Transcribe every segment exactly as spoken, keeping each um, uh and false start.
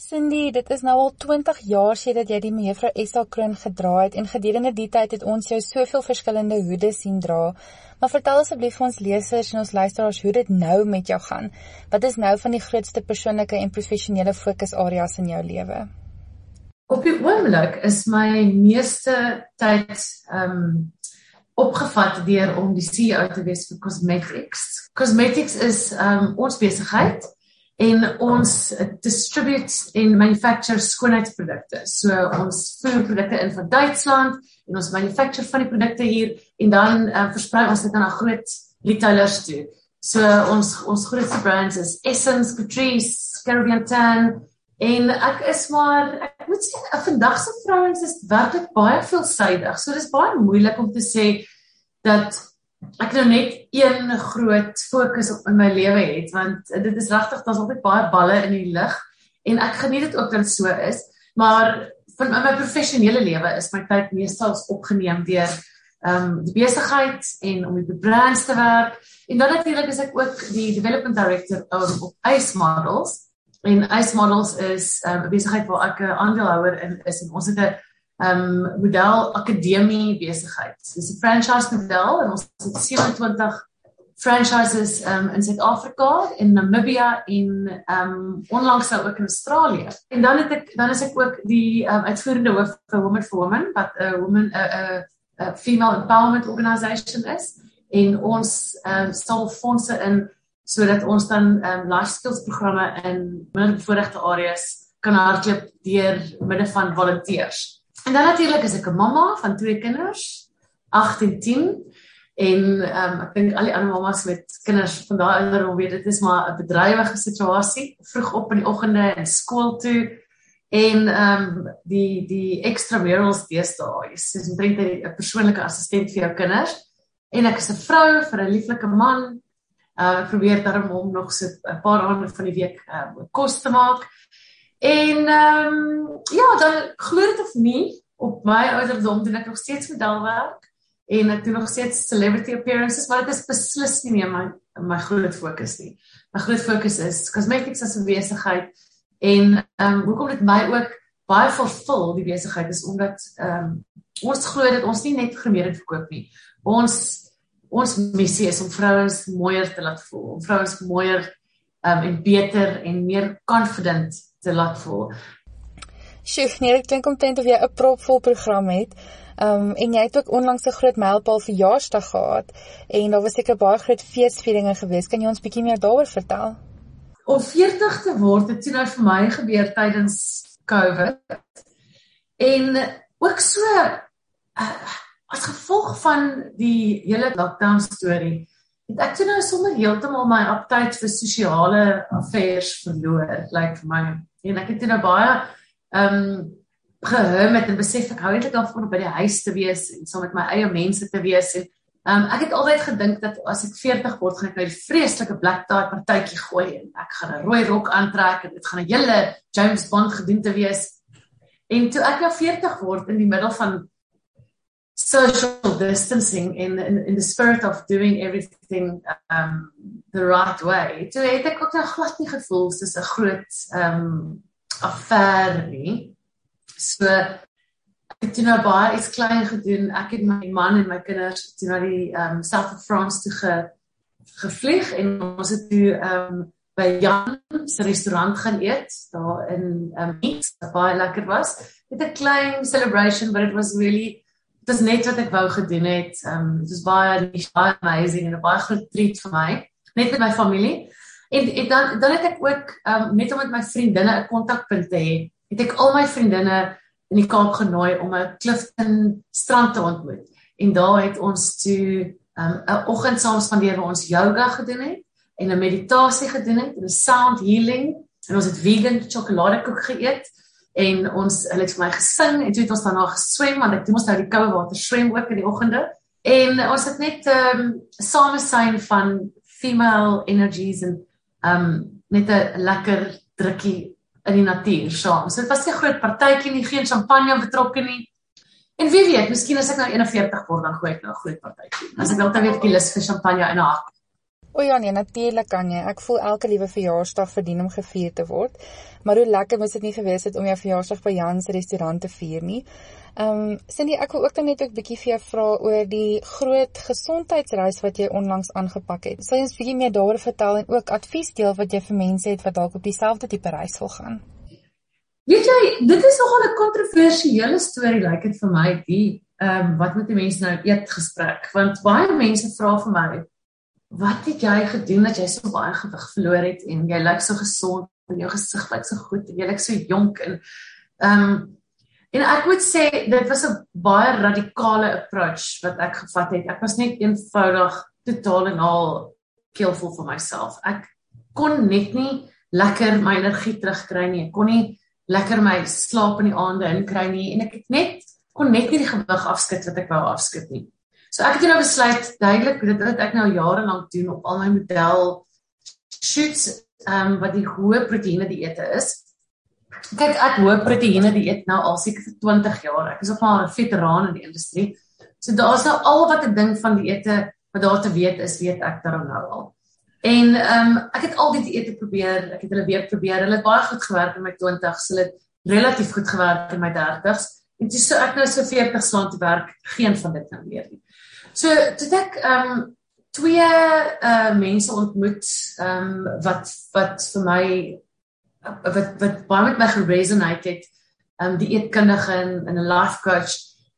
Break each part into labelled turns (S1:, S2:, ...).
S1: Cindy, dit is nou al twintig jaar sedert jy die mevrou Esa kroon gedra het en gedurende die tyd het ons jou soveel verskillende hoede sien dra. Maar vertel asseblief vir ons lesers en ons luisteraars hoe dit nou met jou gaan. Wat is nou van die grootste persoonlike en professionele fokusareas in jou lewe?
S2: Op die oomblik is my meeste tyd um, opgevat deur om die C E O te wees vir Cosmetics. Cosmetics is um, ons besigheid en ons distribute en manufacture skoonheidsprodukte. So ons voer produkte in van Duitsland en ons manufacture van die produkte hier en dan uh, versprei ons dit aan groot retailers toe. So ons ons grootste brands is Essence, Catrice, Caribbean Tan en ek is maar, ek moet sê, vandag se vrouens is werklik baie veelsidig. So dis baie moeilik om te sê dat ek nou net een groot fokus op in my lewe het, want dit is regtig, daar's altyd baie balle in die lug, en ek geniet dit ook dat dit so is, maar van my professionele lewe is my tyd meestal opgeneem deur um, die besigheid en om met die brands te werk, en dan natuurlik is ek ook die development director um, op Ice Models, en Ice Models is um, 'n besigheid waar ek 'n aandeelhouer in is, en ons het 'n Um, model akademie besigheid. Dis 'n franchise model en ons het sewe-en-twintig franchises um, in Suid-Afrika, in Namibia en um, onlangs nou ook in Australië. En dan het ek dan is ek ook die um, uitvoerende hoof vir Women for Women, wat 'n woman 'n 'n female empowerment organisation is, en ons um, stel fondse in sodat ons dan um, life skills programme in minderbevoorregte areas kan hardloop deur middel van volunteers. En dan natuurlik is ek 'n mamma van twee kinders, agt en tien, en um, ek dink al die ander mammas met kinders van daai ouderdom weet, dit is maar 'n bedrywige situasie, vroeg op in die oggende en skool toe, en um, die, die extramurals deesdae, is omtrent 'n persoonlike assistent vir jou kinders, en ek is 'n vrou vir 'n lieflike man, uh, ek probeer daarom om nog so 'n paar aande van die week um, kos te maak, en um, ja, dan glo dit of nie, op my ouderdom doen ek nog steeds modelwerk, en ek doen nog steeds celebrity appearances, maar dit is beslis nie meer my, my groot fokus nie. My groot fokus is cosmetics as 'n besigheid, en um, hoekom dit my ook baie vervul, die besigheid, is omdat um, ons glo dat ons nie net gemeer verkoop nie. Ons, ons missie is om vrouens mooier te laat voel, om vrouens mooier um, en beter en meer confident te laat voel.
S1: Sjoe, nee, ek dink omtrent of jy 'n propvol program het, um, en jy het ook onlangs 'n groot mylpaal verjaarsdag gehad, en daar was seker baie groot feesvieringe gewees. Kan jy ons bietjie meer daaroor vertel?
S2: Om veertig te word, het toe nou vir my gebeur tydens COVID, en ook so, uh, as gevolg van die hele lockdown storie, het ek toe nou sommer heeltemal my appetite vir sosiale affairs verloor, like vir my, en ek het toe nou baie um, gehum het en besef, ek hou eintlik daarvan om by die huis te wees, en saam met my eie mense te wees, en um, ek het altyd gedink dat as ek veertig word, gaan ek nou die vreeslike black tie partytjie gooi, en ek gaan 'n rooi rok aantrek, en dit gaan 'n hele James Bond gedoente wees, en toe ek nou veertig word, in die middel van social distancing in, in, in the spirit of doing everything um, the right way, toe het ek ook nou glad nie gevoel soos 'n groot um, affair nie. So, ek het toe nou baie iets klein gedoen, ek het my man en my kinders toe na die um, South of France toe ge, gevlieg, en ons het toe um, by Jan se restaurant gaan eet, daar in um, Nice, wat baie lekker was, met 'n klein celebration, but it was really dit is net wat ek wou gedoen het, um, dit is baie, baie amazing, en 'n baie groot treat vir my, net met my familie, en, en dan, dan het ek ook, um, net om met my vriendinne 'n kontakpunt te hê, het ek al my vriendinne in die Kaap genooi om 'n Clifton strand te ontmoet, en daar het ons toe, um, 'n oggend saam spandeer waar ons yoga gedoen het, en 'n meditasie gedoen het, en 'n sound healing, en ons het vegan chocoladekoek geëet, en ons, hulle het vir my gesing, en toe het ons daarna geswem, want ek doen ons nou die koue water swem ook in die oggende, en ons het net um, samesyn van female energies, en um, net 'n lekker drukkie in die natuur saam. So dit was nie 'n groot partytjie nie, geen champagne betrokke nie, en wie weet, miskien as ek nou eenenveertig word, dan gooi ek nou 'n groot partytjie, as ek altyd weer die lus vir champagne in 'n hak.
S1: O ja nee, natuurlik kan jy. Ek voel elke liewe verjaarsdag verdien om gevier te word. maar hoe lekker moes dit nie gewees het om jou verjaarsdag by Jan se restaurant te vier nie. Um, Cindy, ek wil ook dan net ook bietjie vir jou vra oor die groot gesondheidsreis wat jy onlangs aangepak het. Sal jy ons bietjie meer daaroor vertel en ook advies deel wat jy vir mense het wat dalk op dieselfde tipe reis wil gaan?
S2: Weet jy, dit is nogal 'n kontroversiële storie, lyk dit vir my, die um, wat met die mense nou eet gesprek, want baie mense vra vir my, wat het jy gedoen dat jy so baie gewig verloor het en jy lyk so gesond en jou gesig lyk so goed en jy lyk so jonk en um, en ek moet sê dit was 'n baie radikale approach wat ek gevat het. Ek was net eenvoudig totaal en al keelvol vir myself. Ek kon net nie lekker my energie terugkry nie. Ek kon nie lekker my slaap in die aande inkry nie en ek het net kon net nie die gewig afskud wat ek wou afskud nie. So ek het nou besluit, duidelik, dit wat ek nou jare lank doen op al my model shoots, um, wat die hoë proteïene dieete is. Kyk, ek hoë proteïene dieet nou al seker vir twintig jaar. Ek is ook maar 'n veteraan in die industrie. So daar's nou al wat 'n ding van dieete wat daar te weet is, weet ek daarom nou al. En um, ek het al die dieete probeer, ek het hulle weer probeer. Hulle het baie goed gewerk in my twintigs, hulle het relatief goed gewerk in my dertigs. En toe so ek nou so veertig slaan te werk, geen van dit nou meer nie. So, toe ek um, twee uh, mense ontmoet, um, wat, wat vir my, wat, wat baie met my geresonate het, um, die eetkundige en, en 'n life coach,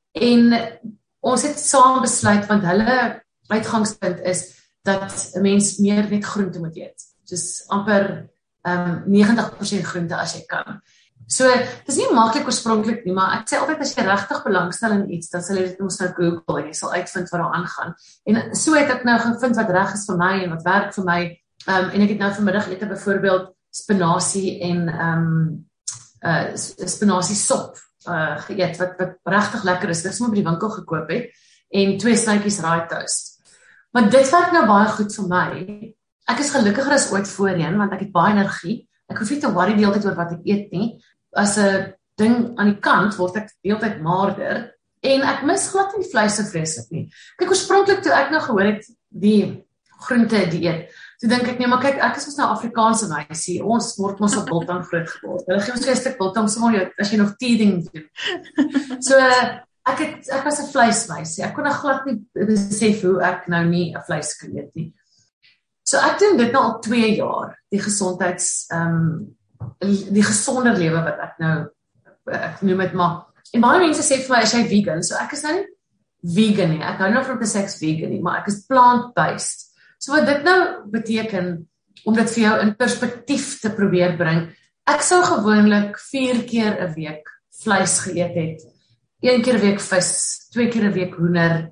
S2: en ons het saam besluit, want hulle uitgangspunt is, dat 'n mens meer net groente moet eet. Dus amper um, negentig persent groente as jy kan. So, dit is nie maklik oorspronklik nie, maar ek sê altyd as jy regtig belangstel in iets, dan sal jy dit ons nou Google en jy sal uitvind wat daar aangaan. En so het ek nou gevind wat reg is vir my en wat werk vir my. Um, en ek het nou vanmiddag ete byvoorbeeld spinasie en um, uh, spinasie sop uh, geëet, wat, wat regtig lekker is. Dit is maar by die winkel gekoop het. En twee snytjies raai toast. Maar dit werk nou baie goed vir my. Ek is gelukkiger as ooit voorheen, want ek het baie energie. Ek hoef nie te worry die hele tyd oor wat ek eet nie. As 'n ding aan die kant word ek die hele tyd maarder en ek mis glad nie vleis so vreeslik nie. Kyk, oorspronklik toe ek nou gehoor het die groente dieet, toe dink ek nee, maar kyk, ek is mos nou Afrikaanse meisie. Ons word mos op biltong groot geword. Hulle gee ons 'n stuk biltong sommer as jy nog teething doen. So ek het ek was 'n vleismeisie. Ek kon nog glad nie besef hoe ek nou nie 'n vleis kan eet nie. So ek doen dit nou al twee jaar, die gesondheids um, die gesonder lewe wat ek nou ek noem dit maar. En baie mense sê vir my as jy vegan, so ek is nou nie vegan nie. Ek hou nou van 'n seks vegan nie, maar ek is plant-based. So wat dit nou beteken om dit vir jou in perspektief te probeer bring. Ek sou gewoonlik vier keer 'n week vleis geëet het. Een keer 'n week vis, twee keer 'n week hoender.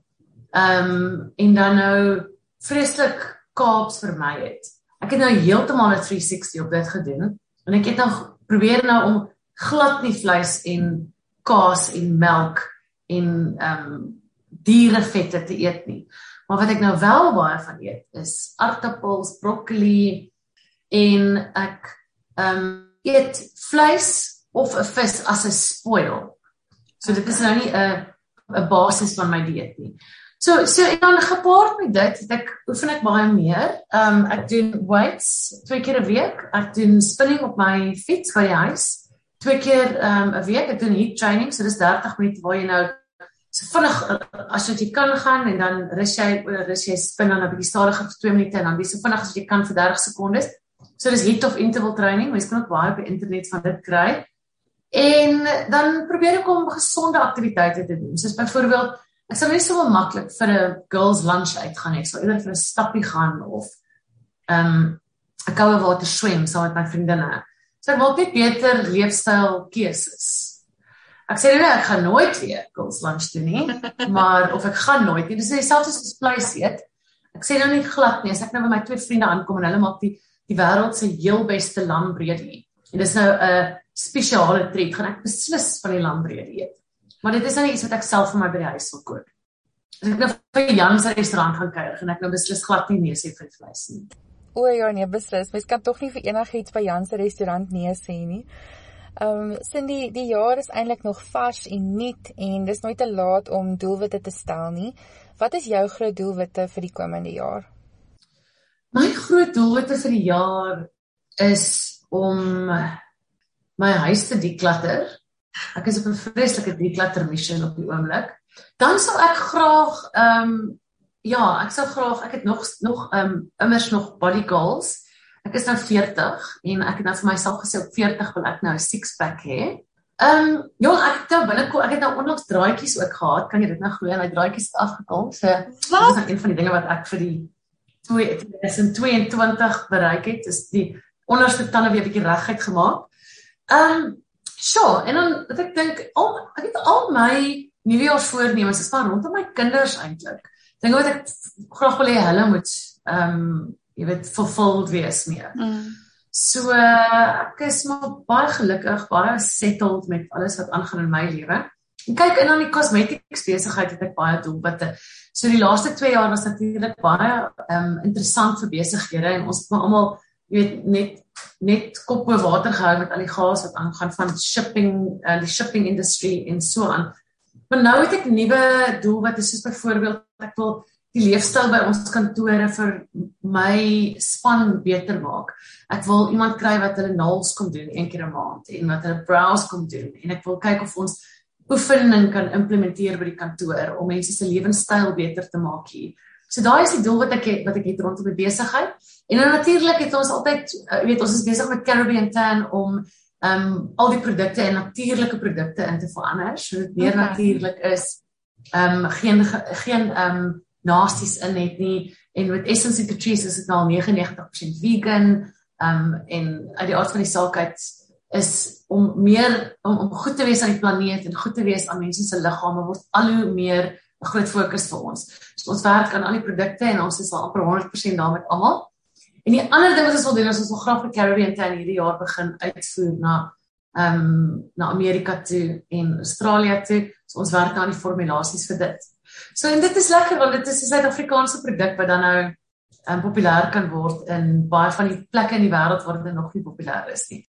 S2: Um en dan nou vreeslik carbs vermy het. Ek het nou heeltemal 'n drie sixty op dit gedoen. En ek het nou probeer nou om glad nie vleis en kaas en melk en um, dierevette te eet nie. Maar wat ek nou wel baie van eet is aardappels, broccoli en ek um, eet vleis of 'n vis as 'n spoil. So dit is nou nie 'n 'n basis van my dieet nie. So so en dan gepaard met dit, ek oefen ek baie meer. Um ek doen weights twee keer 'n week. Ek doen spinning op my fiets by die huis. Twee keer um 'n week. Ek doen HIIT training, so dis dertig minute waar jy nou so vinnig as wat jy kan gaan en dan rus jy rus jy spin dan 'n bietjie stadiger vir twee minute en dan weer so vinnig as jy kan vir dertig sekondes. So dis HIIT of interval training. Mens kan ook baie op die internet van dit kry. En dan probeer ek om gesonde aktiwiteite te doen. Soos byvoorbeeld ek sal nie so maklik vir 'n girls lunch uitgaan nie. Ek sal eerder vir 'n stappie gaan of um 'n koue water swem saam met my vriendinne. So ek wil net beter leefstyl keuses. Ek sê nie ek gaan nooit weer girls lunch doen nie, maar of ek gaan nooit nie. Dis dieselfde as vleis eet. Ek sê nou nie glad nie as ek nou by my twee vriende aankom en hulle maak die die wêreld se heel beste lambreedie. En dis nou 'n spesiale treat, gaan ek beslis van die lambreedie eet. Maar dit is nou nie iets wat ek self vir my by die huis wil kook. As ek nou vir Jan se restaurant gaan kuier, gaan ek nou beslis glad nie nee sê vir vleis nie.
S1: O ja, nee, beslis. Mens kan tog nie vir enigiets by Jan se restaurant nee sê nie. Um, Cindy, die jaar is eintlik nog vars en nuut en dis nooit te laat om doelwitte te stel nie. Wat is jou groot doelwitte vir die komende jaar?
S2: My groot doelwitte vir die jaar is om my huis te declutter. Ek is op 'n vreeslike declutter mission op die oomblik. Dan sal ek graag ehm um, ja, ek sal graag ek het nog nog ehm um, immers nog body goals. Ek is nou veertig en ek het nou vir myself gesê op veertig wil ek nou 'n six pack hê. Ehm um, ja, ek het nou binnekom, ek het nou onlangs draaitjies ook gehad. Kan jy dit nou glo? En hy draaitjies het afgekom. So dit is nou een van die dinge wat ek vir die twintig tweeëntwintig bereik het. Dis die onderste tande weer 'n bietjie reguit gemaak. Ehm um, sure, en dan wat ek dink, al ek het al my nuwejaarsvoornemens is maar rondom my kinders eintlik. Dinge wat ek graag wil hê hulle moet ehm um, jy weet fulfilled wees meer. Mm. So ek is maar baie gelukkig, baie settled met alles wat aangaan in my lewe. En kyk, en dan die cosmetics besigheid het ek baie doelwitte. So die laaste twee jaar was natuurlik baie um, interessant vir besighede en ons het maar almal, jy weet, net net kop bo water gehou met al die gas wat aangaan van shipping, uh, die shipping industry en so aan. Maar nou het ek nuwe doelwitte, soos byvoorbeeld ek wil die leefstyl by ons kantore vir my span beter maak. Ek wil iemand kry wat hulle nails kom doen een keer 'n maand en wat hulle brows kom doen en ek wil kyk of ons oefening kan implementeer by die kantoor om mense se lewenstyl beter te maak hier. So daai is die doel wat ek het, wat ek het rondom die besigheid. En dan natuurlik het ons altyd, jy weet, ons is besig met Caribbean Tan om um al die produkte en natuurlike produkte in te verander, so dit meer okay. Natuurlik is, um geen geen um nasties in het nie, en met Essence Patrice is dit nou al negenennegentig persent vegan, um en uit die aard van die saak uit is om meer, om, om goed te wees aan die planeet en goed te wees aan mense se liggame word al hoe meer 'n groot fokus vir ons. So ons werk aan al die produkte en ons is al amper honderd persent daar met almal. En die ander ding wat ons wil doen is ons wil graag vir Caribbean Tan hierdie jaar begin uitvoer na um, na Amerika toe en Australië toe. So ons werk aan die formulasies vir dit. So en dit is lekker want dit is 'n Suid-Afrikaanse produk wat dan nou um, populêr kan word in baie van die plekke in die wêreld waar dit nog nie populêr is nie.